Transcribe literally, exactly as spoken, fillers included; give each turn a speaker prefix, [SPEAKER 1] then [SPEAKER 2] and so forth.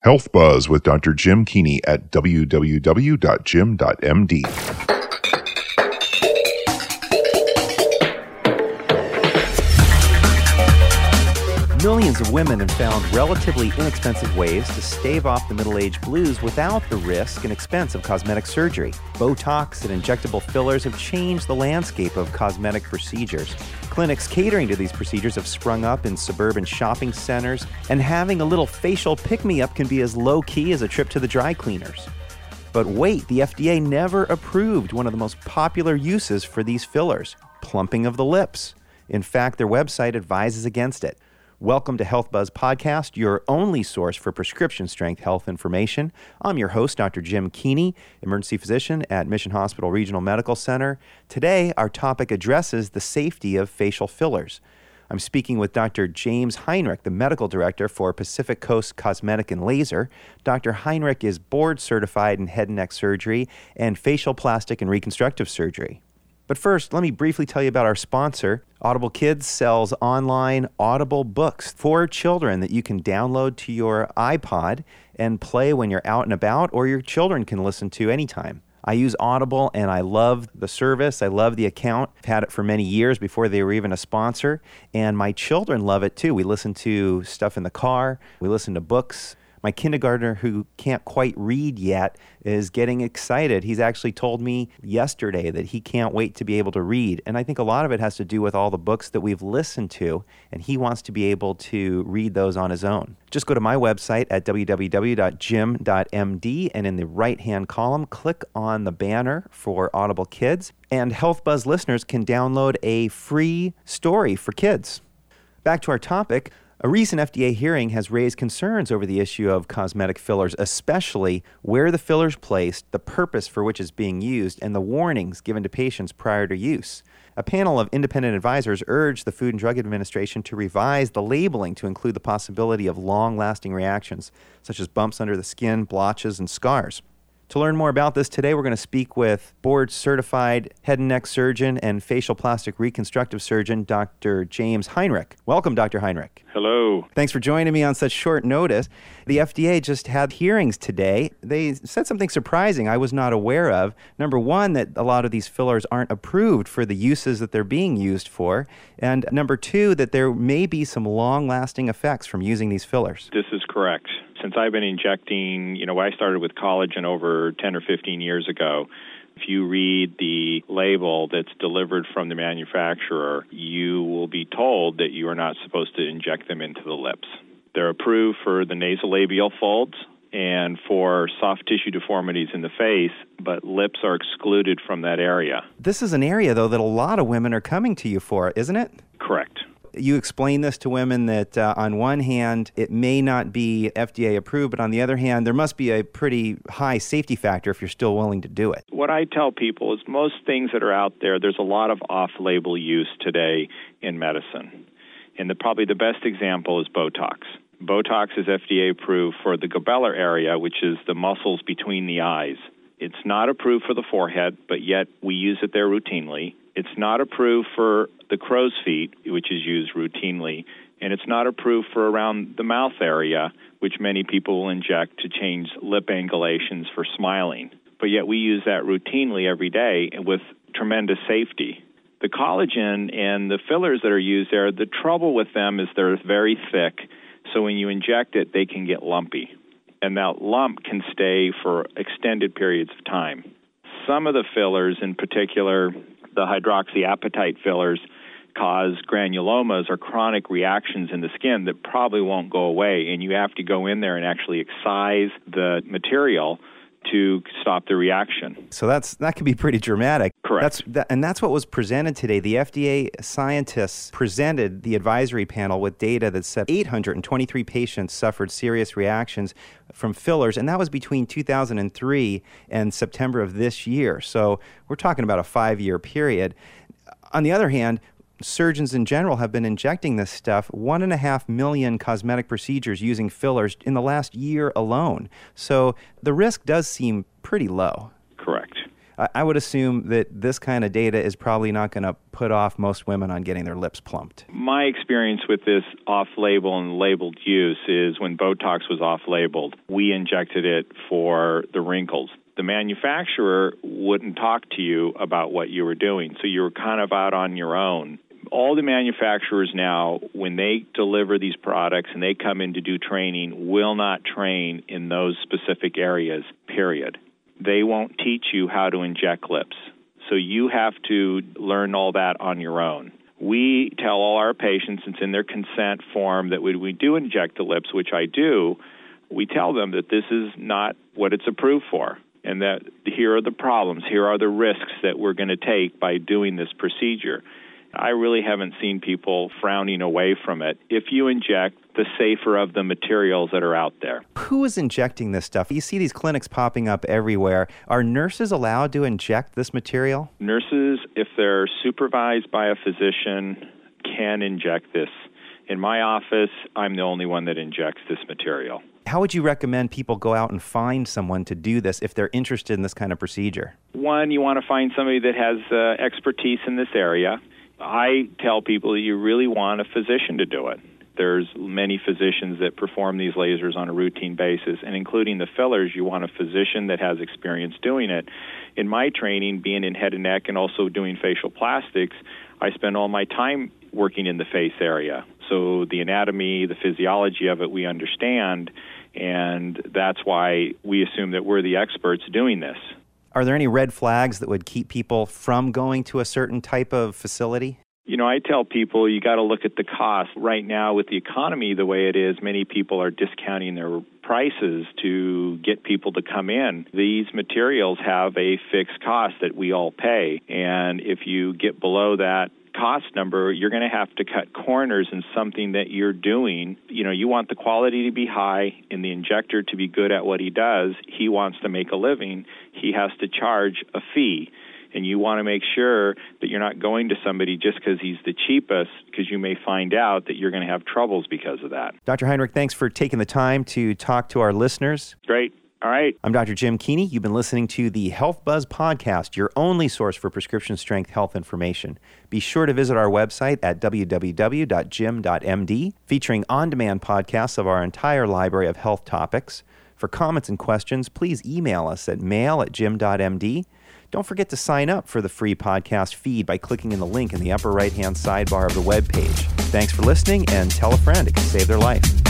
[SPEAKER 1] Health Buzz with Doctor Jim Keeney at w w w dot jim dot m d.
[SPEAKER 2] Millions of women have found relatively inexpensive ways to stave off the middle-age blues without the risk and expense of cosmetic surgery. Botox and injectable fillers have changed the landscape of cosmetic procedures. Clinics catering to these procedures have sprung up in suburban shopping centers, and having a little facial pick-me-up can be as low-key as a trip to the dry cleaners. But wait, the F D A never approved one of the most popular uses for these fillers, plumping of the lips. In fact, their website advises against it. Welcome to Health Buzz Podcast, your only source for prescription-strength health information. I'm your host, Doctor Jim Keeney, emergency physician at Mission Hospital Regional Medical Center. Today, our topic addresses the safety of facial fillers. I'm speaking with Doctor James Heinrich, the medical director for Pacific Coast Cosmetic and Laser. Doctor Heinrich is board-certified in head and neck surgery and facial plastic and reconstructive surgery. But first, let me briefly tell you about our sponsor. Audible Kids sells online Audible books for children that you can download to your iPod and play when you're out and about, or your children can listen to anytime. I use Audible, and I love the service. I love the account. I've had it for many years before they were even a sponsor, and my children love it too. We listen to stuff in the car. We listen to books. My kindergartner, who can't quite read yet, is getting excited. He's actually told me yesterday that he can't wait to be able to read. And I think a lot of it has to do with all the books that we've listened to, and he wants to be able to read those on his own. Just go to my website at w w w dot jim dot m d, and in the right-hand column, click on the banner for Audible Kids, and Health Buzz listeners can download a free story for kids. Back to our topic. A recent F D A hearing has raised concerns over the issue of cosmetic fillers, especially where the filler is placed, the purpose for which it's being used, and the warnings given to patients prior to use. A panel of independent advisors urged the Food and Drug Administration to revise the labeling to include the possibility of long-lasting reactions, such as bumps under the skin, blotches, and scars. To learn more about this today, we're going to speak with board-certified head and neck surgeon and facial plastic reconstructive surgeon, Doctor James Heinrich. Welcome, Doctor Heinrich.
[SPEAKER 3] Hello.
[SPEAKER 2] Thanks for joining me on such short notice. The F D A just had hearings today. They said something surprising I was not aware of. Number one, that a lot of these fillers aren't approved for the uses that they're being used for. And number two, that there may be some long-lasting effects from using these fillers.
[SPEAKER 3] This is correct. Since I've been injecting, you know, I started with collagen over ten or fifteen years ago. If you read the label that's delivered from the manufacturer, you will be told that you are not supposed to inject them into the lips. They're approved for the nasolabial folds and for soft tissue deformities in the face, but lips are excluded from that area.
[SPEAKER 2] This is an area, though, that a lot of women are coming to you for, isn't it?
[SPEAKER 3] Correct.
[SPEAKER 2] You explain this to women that uh, on one hand, it may not be F D A approved, but on the other hand, there must be a pretty high safety factor if you're still willing to do it.
[SPEAKER 3] What I tell people is most things that are out there, there's a lot of off-label use today in medicine. And the, probably the best example is Botox. Botox is F D A approved for the glabellar area, which is the muscles between the eyes. It's not approved for the forehead, but yet we use it there routinely. It's not approved for the crow's feet, which is used routinely, and it's not approved for around the mouth area, which many people will inject to change lip angulations for smiling. But yet we use that routinely every day with tremendous safety. The collagen and the fillers that are used there, the trouble with them is they're very thick, so when you inject it, they can get lumpy. And that lump can stay for extended periods of time. Some of the fillers, in particular, the hydroxyapatite fillers, cause granulomas or chronic reactions in the skin that probably won't go away, and you have to go in there and actually excise the material to stop the reaction.
[SPEAKER 2] So that's that can be pretty dramatic.
[SPEAKER 3] Correct.
[SPEAKER 2] That's that, and that's what was presented today. The F D A scientists presented the advisory panel with data that said eight hundred twenty-three patients suffered serious reactions from fillers, and that was between two thousand three and September of this year. So we're talking about a five-year period. On the other hand, surgeons in general have been injecting this stuff, one and a half million cosmetic procedures using fillers in the last year alone. So the risk does seem pretty low.
[SPEAKER 3] Correct.
[SPEAKER 2] I, I would assume that this kind of data is probably not going to put off most women on getting their lips plumped.
[SPEAKER 3] My experience with this off-label and labeled use is when Botox was off-labeled, we injected it for the wrinkles. The manufacturer wouldn't talk to you about what you were doing, so you were kind of out on your own. All the manufacturers now, when they deliver these products and they come in to do training, will not train in those specific areas, period. They won't teach you how to inject lips. So you have to learn all that on your own. We tell all our patients, it's in their consent form, that when we do inject the lips, which I do, we tell them that this is not what it's approved for, and that here are the problems, here are the risks that we're going to take by doing this procedure. I really haven't seen people frowning away from it if you inject the safer of the materials that are out there.
[SPEAKER 2] Who is injecting this stuff? You see these clinics popping up everywhere. Are nurses allowed to inject this material?
[SPEAKER 3] Nurses, if they're supervised by a physician, can inject this. In my office, I'm the only one that injects this material.
[SPEAKER 2] How would you recommend people go out and find someone to do this if they're interested in this kind of procedure?
[SPEAKER 3] One, you want to find somebody that has uh, expertise in this area. I tell people that you really want a physician to do it. There's many physicians that perform these lasers on a routine basis, and including the fillers, you want a physician that has experience doing it. In my training, being in head and neck and also doing facial plastics, I spend all my time working in the face area. So the anatomy, the physiology of it, we understand, and that's why we assume that we're the experts doing this.
[SPEAKER 2] Are there any red flags that would keep people from going to a certain type of facility?
[SPEAKER 3] You know, I tell people you got to look at the cost. Right now, with the economy the way it is, many people are discounting their prices to get people to come in. These materials have a fixed cost that we all pay, and if you get below that cost number, you're going to have to cut corners in something that you're doing. You know, you want the quality to be high and the injector to be good at what he does. He wants to make a living. He has to charge a fee. And you want to make sure that you're not going to somebody just because he's the cheapest, because you may find out that you're going to have troubles because of that.
[SPEAKER 2] Doctor Heinrich, thanks for taking the time to talk to our listeners.
[SPEAKER 3] Great. All right.
[SPEAKER 2] I'm Doctor Jim Keeney. You've been listening to the Health Buzz Podcast, your only source for prescription strength health information. Be sure to visit our website at w w w dot jim dot m d, featuring on-demand podcasts of our entire library of health topics. For comments and questions, please email us at mail at jim dot m d. Don't forget to sign up for the free podcast feed by clicking in the link in the upper right-hand sidebar of the webpage. Thanks for listening, and tell a friend. It can save their life.